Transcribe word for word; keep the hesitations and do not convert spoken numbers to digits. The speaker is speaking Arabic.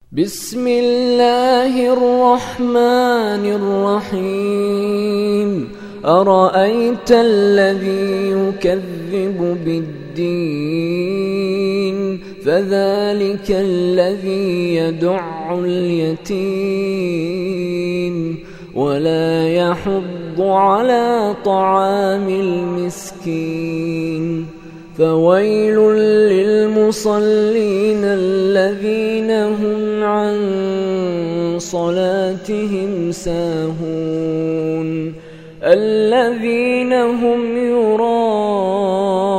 بسم الله الرحمن الرحيم أرأيت الذي يكذب بالدين فذلك الذي يدع اليتيم ولا يحض على طعام المسكين فويل للمصلين الذين هم عن صلاتهم ساهون الذين هم يراءون